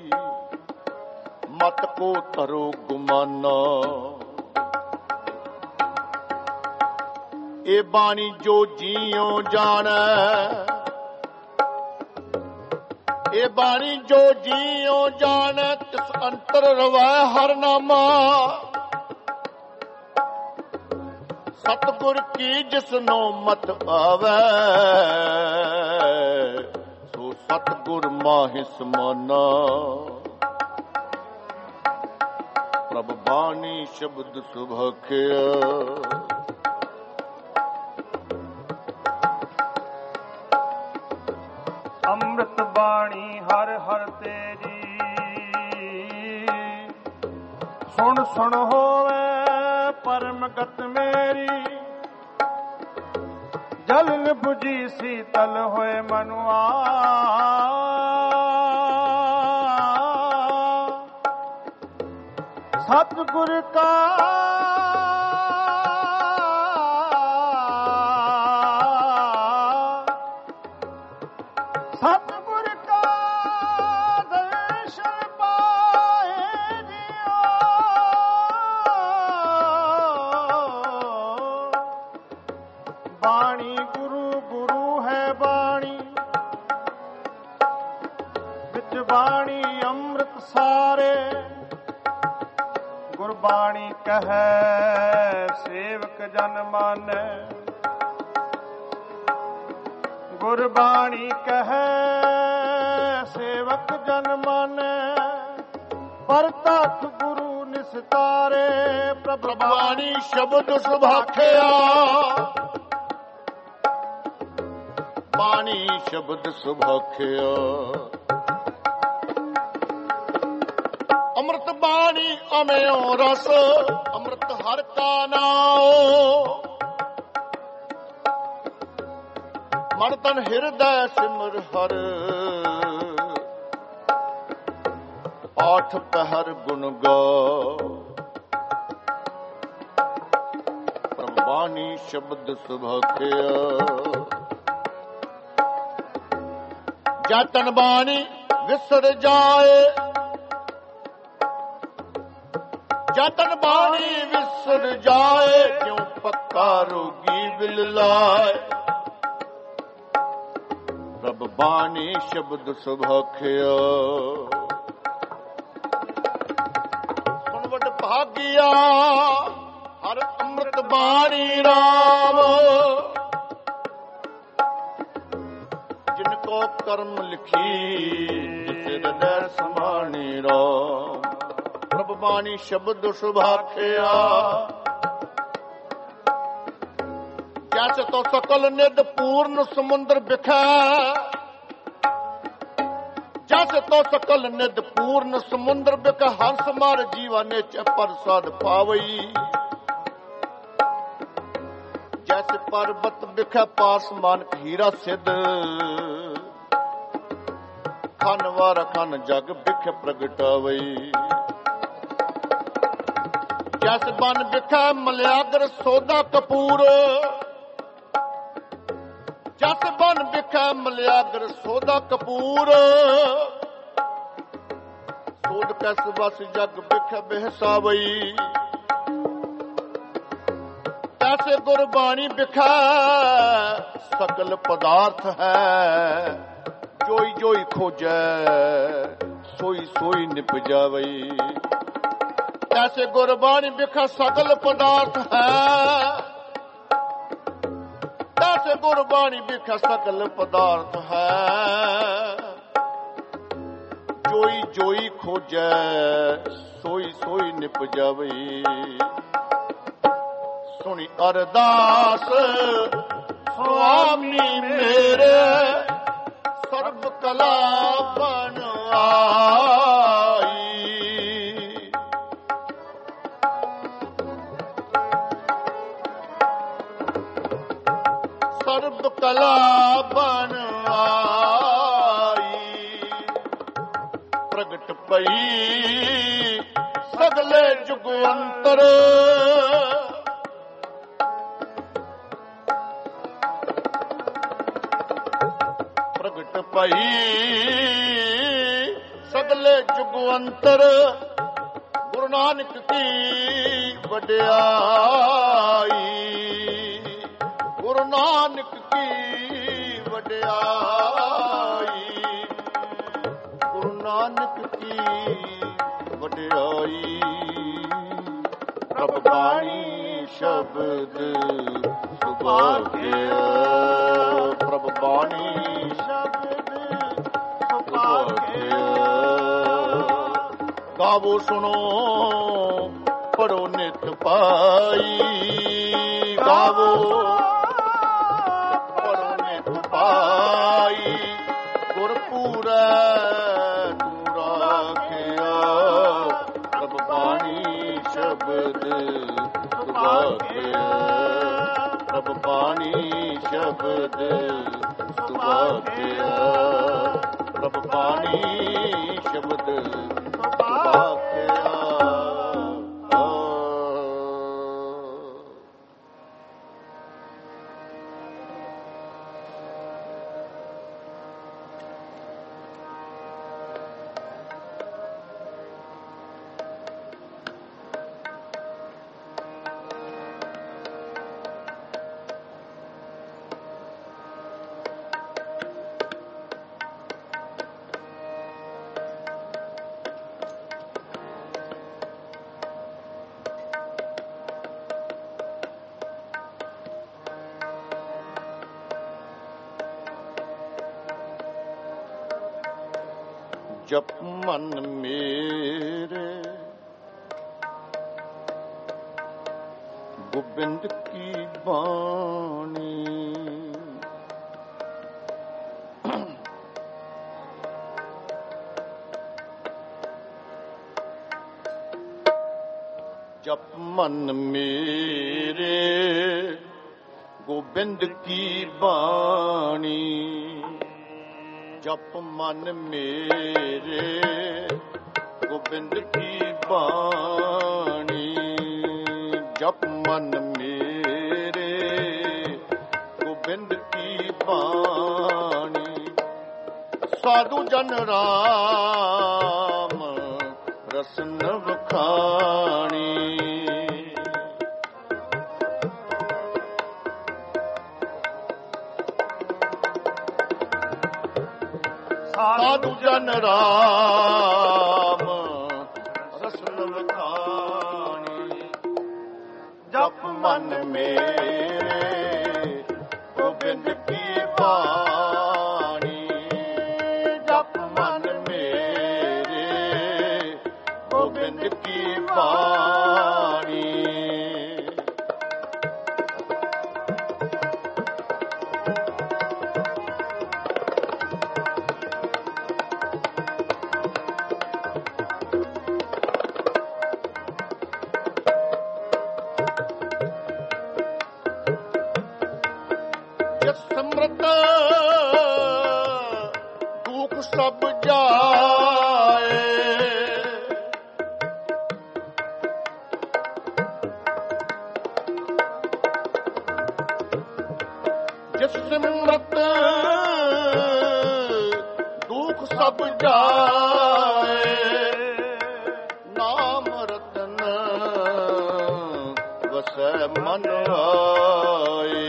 मत को तरो गुमाना। ए बाणी जो जियो जाने। ए बाणी जो जियो जाने तिस अंतर रवै हर नामा। सतगुर की जिसनो मत आवे सो सतगुर माहि समाना। प्रभ बाणी शब्द सुभाखिया अमृत बाणी हर हर तेरी। सुन सुन होवे परम गत मेरी। जलन बुझी शीतल होए मनुआ। सतगुर का सतगुर का दर्शन पाए जियो। बाणी गुरु गुरु है बाणी विच बाणी अमृत सारे। गुरबाणी कहे सेवक जन माने। गुरबाणी कहे सेवक जन माने। ਪਰ ਤਖ ਗੁਰੂ ਨਿਸਤਾਰੇ ਪ੍ਰਭ ਬਾਣੀ ਸ਼ਬਦ ਸੁਭਾਖਿਆ ਬਾਣੀ ਸ਼ਬਦ ਸੁਭਾਖਿਆ ਅੰਮ੍ਰਿਤ ਬਾਣੀ ਅਮਿਓ ਰਸ ਅੰਮ੍ਰਿਤ ਹਰ ਕਾ ਨਾਉ ਮਨ ਤਨ ਹਿਰਦੈ ਸਿਮਰ ਹਰ ਆਠ ਪਹਿਰ ਗੁਣ ਗਾਓ ਪ੍ਰਭ ਬਾਣੀ ਸ਼ਬਦ ਸੁਭਾਖਿਆ ਜਤਨ ਬਾਣੀ ਵਿਸਰ ਜਾਏ ਜਤਨ ਬਾਣੀ ਵਿਸਰ ਜਾਏ ਕਿਉ ਪੱਕਾ ਰੋਗੀ ਬਿਲ ਲਾਏ ਪ੍ਰਭ ਬਾਣੀ ਸ਼ਬਦ ਸੁਭਾਖਿਆ ਸੁਣ ਵਡ ਭਾਗਿਆ ਹਰ ਅੰਮ੍ਰਿਤ ਬਾਣੀ ਰਾਮ ਜਿਨ ਕੋ ਕਰਮ ਲਿਖੀ ਜਿਸ ਹਿਰਦੈ ਸਮਾਣੀ ਰਾਮ ਪ੍ਰਭ ਬਾਣੀ ਸ਼ਬਦ ਸੁਭਾਖਿਆ ਜਸ ਤੋ ਸਕਲ ਨਿਧ ਪੂਰਨ ਸਮੁੰਦਰ ਬਿਖੈ ਜਸ ਤੋ ਸਕਲ ਨਿਧ ਪੂਰਨ ਸਮੁੰਦਰ ਬਿਖ ਹੰਸ ਮਾਰ ਜੀਵਨੇ ਚ ਪ੍ਰਸਾਦ ਪਾਵਈ ਜੈਸੇ ਪਰਬਤ ਬਿਖੈ ਪਾਸ ਮਾਨਕ ਹੀਰਾ ਸਿੱਧ ਖਨ ਵਾਰ ਖਨ ਜਗ ਬਿਖ ਪ੍ਰਗਟਾਵਈ ਜਸ ਬਨ ਬਿਖੈ ਮਲਿਆਗਰ ਸੋਦਾ ਕਪੂਰ ਜਸ ਬਨ ਬਿਖੈ ਮਲਿਆਗਰ ਸੋਦਾ ਕਪੂਰ ਸੋਧ ਕੈਸ ਬਸ ਜਗ ਬਿਖ ਬਿਹਸਾਵਈ ਤੈਸੇ ਗੁਰਬਾਣੀ ਬਿਖੈ ਸਕਲ ਪਦਾਰਥ ਹੈ ਜੋਈ ਜੋਈ ਖੋਜੈ ਸੋਈ ਸੋਈ ਨਿਪਜਾਵਈ ਤੈਸੇ ਗੁਰਬਾਣੀ ਬਿਖੈ ਸਕਲ ਪਦਾਰਥ ਹੈ ਤੈਸੇ ਗੁਰਬਾਣੀ ਬਿਖੈ ਸਕਲ ਪਦਾਰਥ ਹੈ ਜੋਈ ਜੋਈ ਖੋਜੈ ਸੋਈ ਸੋਈ ਨਿਪਜਾਵਈ ਸੁਣੀ ਅਰਦਾਸ ਸੁਆਮੀ ਮੇਰੇ ਸਰਬ ਕਲਾ ਬਣ ਆਈ ਸਰਬ ਕਲਾ ਬਣ ਆਈ ਪ੍ਰਗਟ ਪਈ ਸਗਲੇ ਜੁਗ ਅੰਤਰ ਪ੍ਰਗਟ ਪਈ ਸਗਲੇ ਜੁਗ ਅੰਤਰ ਗੁਰੂ ਨਾਨਕ ਕੀ ਵਡਿਆਈ ਗੁਰੂ ਨਾਨਕ ਕੀ ਵਡਿਆਈ ਗੁਰੂ ਨਾਨਕ ਕੀ ਵਡਿਆਈ ਪ੍ਰਭ ਬਾਣੀ ਸ਼ਬਦ ਸੁਭਾਖਿਆ ਪ੍ਰਭ ਬਾਣੀ ਸ਼ਬਦ ਸੁਭਾਖਿਆ ਗਾਵੋ ਸੁਣੋ ਪੜੋ ਨਿਤ ਪਾਈ ਗਾਵੋ ਪੜੋ ਨਿਤ ਪਾਈ ਗੁਰਪੂਰੈ ਤੂੰ ਰਾਖਿਆ ਪ੍ਰਭ ਬਾਣੀ ਸ਼ਬਦ ਸੁਭਾਖਿਆ ਪ੍ਰਭ ਬਾਣੀ ਸ਼ਬਦ ਸੁਭਾਖਿਆ ਪ੍ਰਭ ਬਾਣੀ ਸ਼ਬਦ ਸੁਭਾਖਿਆ ਜਪ ਮਨ ਮੇਰੇ ਗੋਬਿੰਦ ਕੀ ਬਾਣੀ। ਜਪ ਮਨ ਮੇਰੇ ਗੋਬਿੰਦ ਕੀ ਬਾਣੀ। ਜਪ ਮਨ ਮੇਰੇ ਗੋਬਿੰਦ ਕੀ ਬਾਣੀ। ਜਪ ਮਨ ਮੇਰੇ ਗੋਬਿੰਦ ਕੀ ਬਾਣੀ। ਸਾਧੂ ਜਨ ਰਾਮ ਰਸਨ ਵਖਾਣੀ। ਸਾਧੂ ਜਨ ਰਾਮ ਰਸਨ ਵਖਾਣੀ। ਜਪ ਮਨ ਮੇਰੇ ਗੋਬਿੰਦ ਕੀ ਬਾਣੀ। ਜਪ ਮਨ ਮੇਰੇ ਗੋਬਿੰਦ ਕੀ ਬਾਣੀ। ਸਮਰਤ ਦੁਖ ਸਭ ਜਾਏ। ਜਿਸ ਸਮਰਤ ਦੁਖ ਸਭ ਜਾਏ। ਨਾਮ ਰਤਨ ਵਸੈ ਮਨ ਆਏ।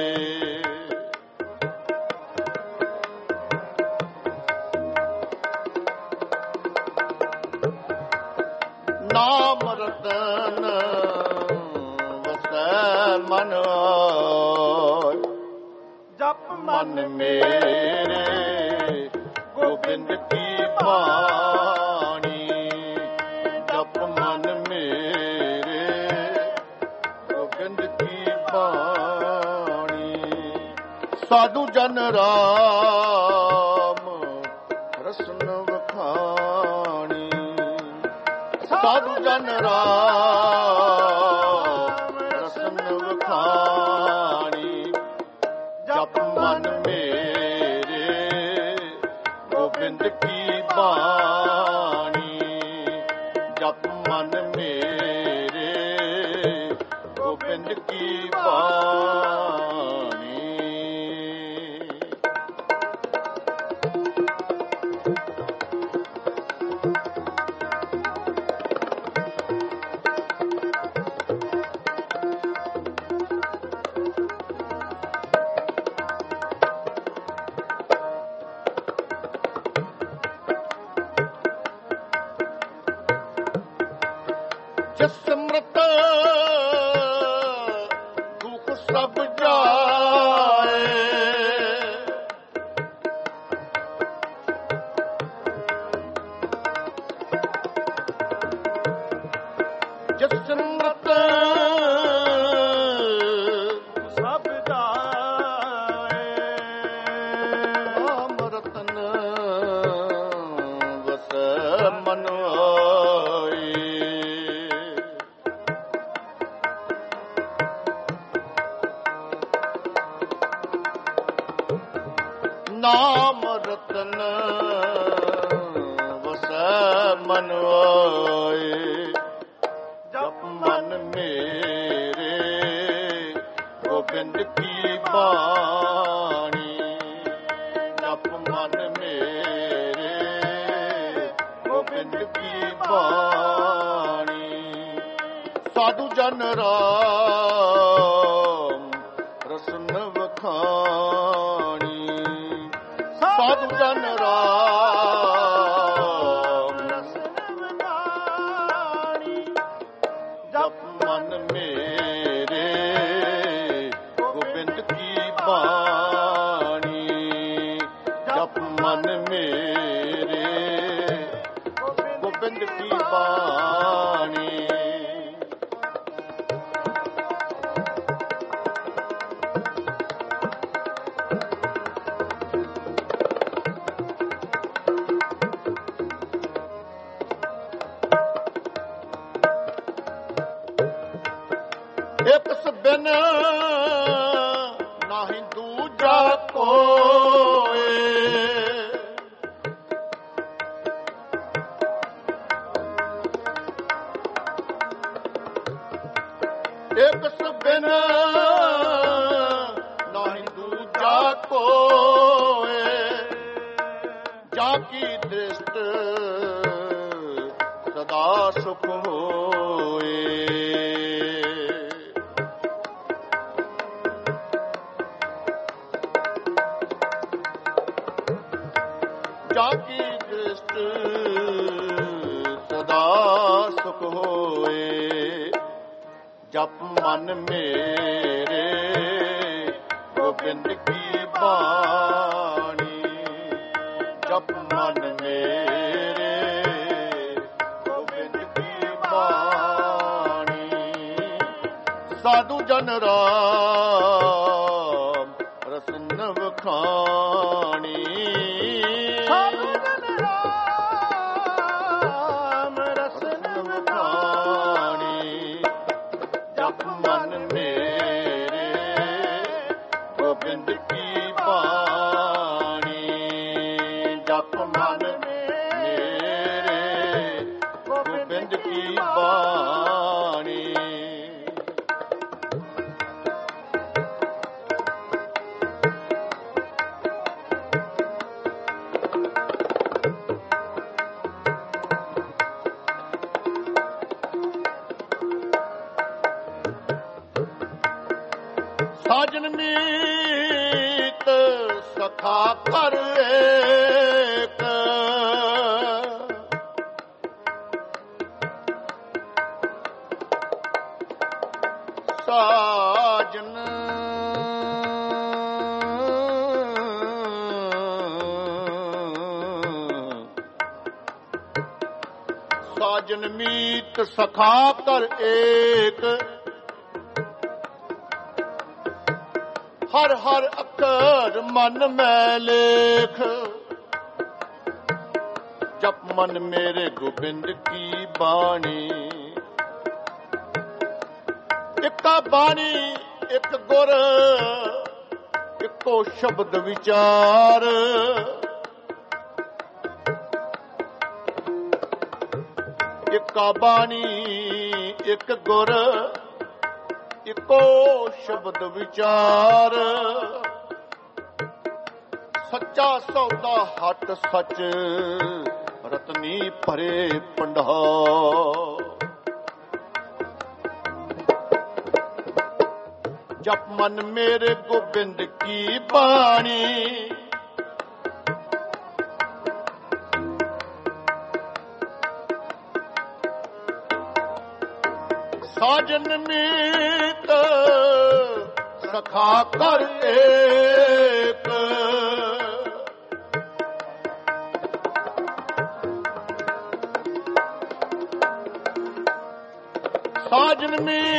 ਨਾਮ ਰਤਨ ਵਸੈ ਮਨ ਆਏ। ਜਪ ਮਨ ਮੇਰੇ ਗੋਬਿੰਦ ਕੀ ਬਾਣੀ। ਜਪ ਮਨ ਮੇਰੇ ਗੋਬਿੰਦ ਕੀ ਬਾਣੀ। ਸਾਧੂ ਜਨ ਰਾਮ ਰਸਨ ਵਖਾਣੀ। ਸਾਧੂ ਜਨ ਰਾਮ ਰਸਨ ਵਖਾਣੀ। ਜਪ ਮਨ ਮੇਰੇ ਗੋਬਿੰਦ ਕੀ ਬਾਣੀ। ਜਪ ਮਨ ਮੇਰੇ ਗੋਬਿੰਦ ਕੀ ਬਾਣੀ। ਜਿਸ ਸਮਰਤ ਦੁਖ ਸਭ ਜਾਏ। ਜਿਸ ਸਮਰਤ ਸਭ ਜਾਏ। ਨਾਮ ਰਤਨ ਵਸੈ ਮਨ ਆਏ। ਨਾਮ ਰਤਨ ਵਸੈ ਮਨ ਆਏ। ਜਪ ਮਨ ਮੇਰੇ ਗੋਬਿੰਦ ਕੀ ਬਾਣੀ। ਜਪ ਮਨ ਮੇਰੇ ਗੋਬਿੰਦ ਕੀ ਬਾਣੀ। ਸਾਧੂ ਜਨ ਰਾਮ ਰਸਨ ਵਖਾਣੀ। ਸਾਧੂ ਜਨ ਰਾਮ ਰਸਨ ਵਖਾਣੀ। ਜਪ ਮਨ ਮੇਰੇ ਗੋਬਿੰਦ ਕੀ ਬਾਣੀ। ਜਪ ਮਨ ਮੇਰੇ ਗੋਬਿੰਦ ਕੀ ਬਾਣੀ। ਇਕ ਬਿਨ ਨਾਹੀਂ ਦੂਜਾ ਕੋਏ, ਇਕ ਬਿਨ ਨਾਹੀਂ ਦੂਜਾ ਕੋਏ, ਜਾ ਕੀ ਦ੍ਰਿਸ਼ਟ ਸਦਾ ਸੁਖ ਹੋਏ। ਜਾ ਕੀ ਦ੍ਰਿਸ਼ਟ ਸਦਾ ਸੁਖ ਹੋਏ। ਜਪ ਮਨ ਮੇਰੇ ਗੋਬਿੰਦ ਕੀ ਬਾਣੀ, ਜਪ ਮਨ ਮੇਰੇ ਗੋਬਿੰਦ ਕੀ ਬਾਣੀ। ਸਾਧੂ ਜਨ ਰਾਮ ਰਸਨ ਵਖਾਣੀ, ਸਾਜਨ ਮੀਤ ਸਖਾ ਕਰ ਏਕ, ਸਾਜਨ ਸਾਜਨ ਮੀਤ ਸਖਾ ਕਰ ਏਕ, ਹਰ ਹਰ ਅੱਖਰ ਮਨ ਮੈਂ ਲੇਖ। ਜਪ ਮਨ ਮੇਰੇ ਗੋਬਿੰਦ ਕੀ ਬਾਣੀ, ਇੱਕਾ ਬਾਣੀ ਇੱਕ ਗੁਰ, ਇੱਕੋ ਸ਼ਬਦ ਵਿਚਾਰ। ਇੱਕਾ ਬਾਣੀ ਇੱਕ ਗੁਰ, ਇੱਕੋ ਸ਼ਬਦ ਵਿਚਾਰ। ਸੱਚਾ ਸੌਦਾ ਹੱਟ ਸੱਚ, ਰਤਨੀ ਭਰੇ ਭੰਡਾਰ। ਜਪ ਮਨ ਮੇਰੇ ਗੋਬਿੰਦ ਕੀ ਬਾਣੀ, ਸਾਜਨ ਮੀਤ ਸਖਾ ਕਰ ਏਕ। ਸਾਜਨ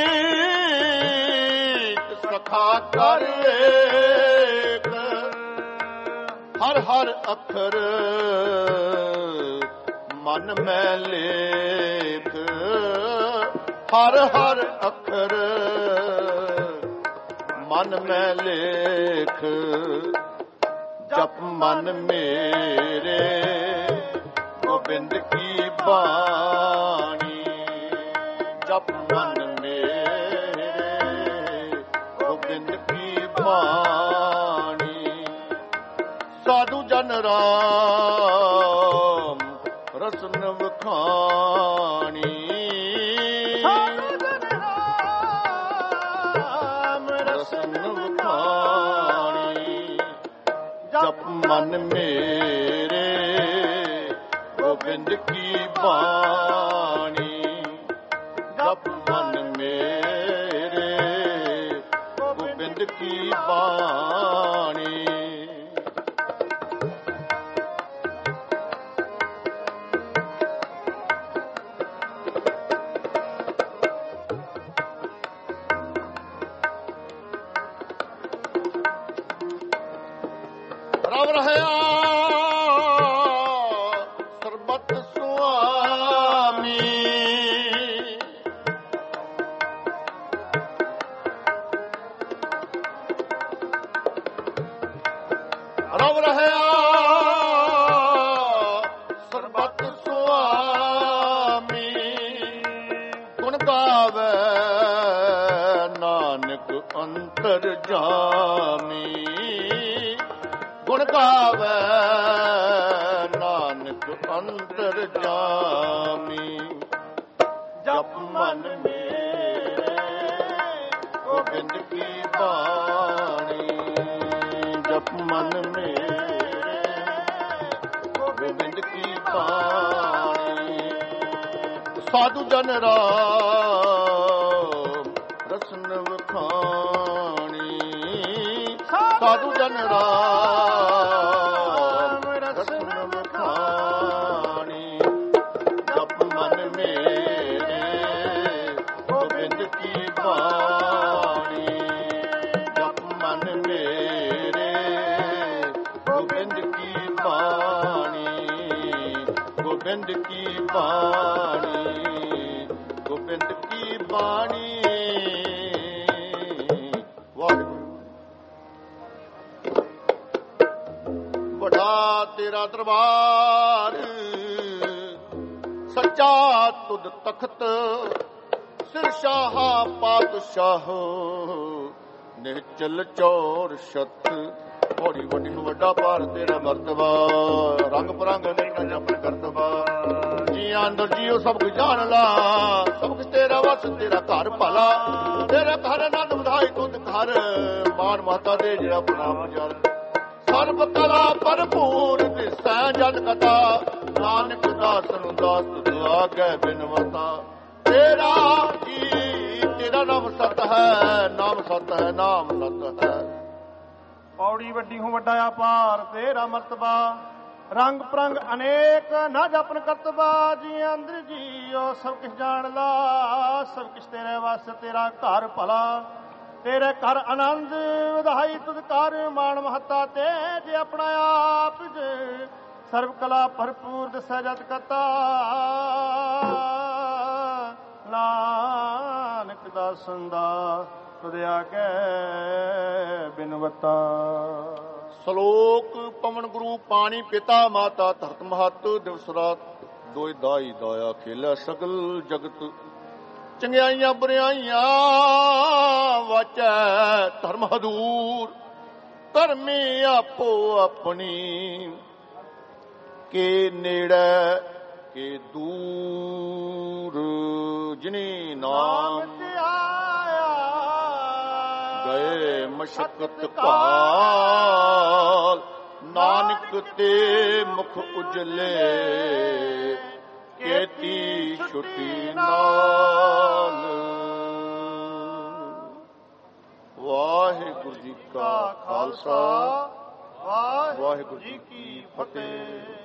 ਮੀਤ ਸਖਾ ਕਰ ਏਕ, ਹਰ ਹਰ ਅੱਖਰ ਮਨ ਮੈਂ ਲੇਖ। ਹਰ ਹਰ ਅੱਖਰ ਮਨ ਮੈਂ ਲੇਖ। ਜਪ ਮਨ ਮੇਰੇ ਗੋਬਿੰਦ ਕੀ ਬਾਣੀ, ਜਪ ਮਨ ਮੇਰੇ ਗੋਬਿੰਦ ਕੀ ਬਾਣੀ। ਸਾਧੂ ਜਨ ਰਾਮ ਰਸਨ ਵਖਾਣੀ, ਜਪ ਮਨ ਮੇਰੇ ਗੋਬਿੰਦ ਕੀ ਬਾਣੀ, ਜਪ ਮਨ ਮੇਰੇ ਗੋਬਿੰਦ ਕੀ ਬਾਣੀ। ਅੰਤਰ ਜਾਮੀ ਗੁਣ ਗਾਵੇ ਨਾਨਕ ਅੰਤਰ ਜਾਮੀ ਜਪ ਮਨ ਮੇਰੇ ਗੋਬਿੰਦ ਕੀ ਬਾਣੀ ਜਪ ਮਨ ਮੇਰੇ ਗੋਬਿੰਦ ਕੀ ਬਾਣੀ ਸਾਧੂ ਜਨ ਰਾਮ ਰਸਨ ਵਖਾਣੀ ਸਾਧੂ ਜਨ ਰਾਮ ਰਸਨ ਵਖਾਣੀ ਜਪ ਮਨ ਮੇਰੇ ਗੋਬਿੰਦ ਕੀ ਬਾਣੀ ਜਪ ਮਨ ਮੇਰੇ ਗੋਬਿੰਦ ਕੀ ਬਾਣੀ ਗੋਬਿੰਦ ਕੀ ਬਾਣੀ ਗੋਬਿੰਦ ਕੀ ਬਾਣੀ ਵੱਡਾ ਤੇਰਾ ਦਰਬਾਰ ਸੱਚਾ ਤੁਧ ਤਖਤ ਸਿਰ ਸ਼ਾਹਾ ਪਾਤਸ਼ਾਹ ਨਿਹਚਲ ਚੌਰ ਛਤ ਬੜੀ ਵੱਡੀ ਨੂੰ ਵੱਡਾ ਭਾਰ ਤੇਰਾ ਮਰਤਬਾ ਰੰਗ ਬਰੰਗ ਨਹੀਂ ਨਾ ਜਪ ਕਰਤਬਾ ਜੀਆਂ ਅੰਦਰ ਜੀਓ ਸਭ ਕੁਝ ਜਾਣ ਲਾ ਸਭ ਕੁਝ ਤੇਰਾ ਵਸ ਤੇਰਾ ਘਰ ਭਲਾ ਤੇਰਾ ਘਰ ਆਨੰਦ ਵਧਾਈ ਤੁਧ ਘਰ ਮਾਨ ਮਾਤਾ ਦੇ ਜਿਹੜਾ ਪ੍ਰਣਾਮ ਜਲ ਸਰਬ ਕਲਾ ਭਰਪੂਰ ਦਿਸੈ ਜਨ ਕਥਾ ਨਾਨਕ ਦਾਸ ਨੂੰ ਦਾਸ ਤੁਧ ਆਗੇ ਬਿਨਵਤਾ ਤੇਰਾ ਜੀ ਤੇਰਾ ਨਾਮ ਸਤ ਹੈ ਨਾਮ ਸਤ ਹੈ ਨਾਮ ਸਤ ਹੈ ਪੌੜੀ ਵੱਡੀ ਹੂੰ ਵੱਡਾ ਅਪਾਰ ਤੇਰਾ ਮਰਤਬਾ ਰੰਗ ਪ੍ਰੰਗ ਅਨੇਕ ਨਾ ਜਪਨ ਕਰਤਬਾ ਜੀ ਅੰਦਰ ਜੀਓ ਸਭ ਕਿਛ ਜਾਣ ਲਾ ਸਭ ਕਿਛ ਤੇਰੇ ਵਾਸਤੇ ਤੇਰਾ ਘਰ ਭਲਾ ਤੇਰੇ ਘਰ ਆਨੰਦ ਵਧਾਈ ਤੁਧ ਕਰ ਮਾਣ ਮਹੱਤਾ ਤੇ ਜੇ ਆਪਣਾ ਆਪ ਜੇ ਸਰਬ ਕਲਾ ਭਰਪੂਰ ਦਸੈ ਜਤ ਕਤਾ ਨਾਨਕ ਦਾਸਨ ਦਾ ਤੁਧ ਆਗੇ ਬਿਨਵਤਾ ਸ਼ਲੋਕ ਪਵਨ ਗੁਰੂ ਪਾਣੀ ਪਿਤਾ ਮਾਤਾ ਧਰਤ ਮਹਤ ਦਿਵਸ ਰਾਤ ਦੋਇ ਦਾਈ ਦਾਇਆ ਖੇਲਾ ਸਗਲ ਜਗਤ ਚੰਗਿਆਈਆਂ ਬੁਰਿਆਈਆਂ ਵਾਚੈ ਧਰਮ ਹਦੂਰ ਧਰਮੀ ਆਪੋ ਆਪਣੀ ਕੇ ਨੇੜੇ ਕੇ ਦੂਰ ਜਿਨੀ ਨਾਮ ਗਏ ਮਸ਼ਕਤ ਕਾਲ ਨਾਨਕ ਤੇ ਮੁਖ ਉਜਲੇ ਕੇਤੀ ਛੁੱਟੀ ਨਾਲ ਵਾਹਿਗੁਰੂ ਜੀ ਕਾ ਖਾਲਸਾ ਵਾਹਿਗੁਰੂ ਜੀ ਕੀ ਫਤਿਹ।